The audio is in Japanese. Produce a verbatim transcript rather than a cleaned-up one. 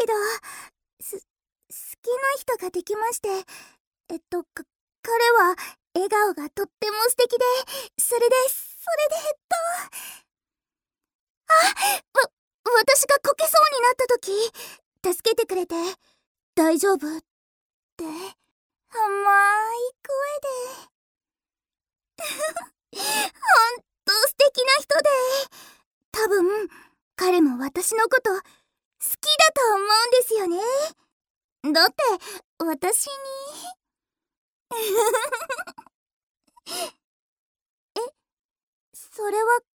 けど、す、好きな人ができまして、えっと、か、彼は笑顔がとっても素敵で、それで、それで、えっと、わ、私がこけそうになった時、助けてくれて、大丈夫って、甘い声で。ほんと素敵な人で、多分、彼も私のこと好きだと思うんですよね。だって、私に。え、それは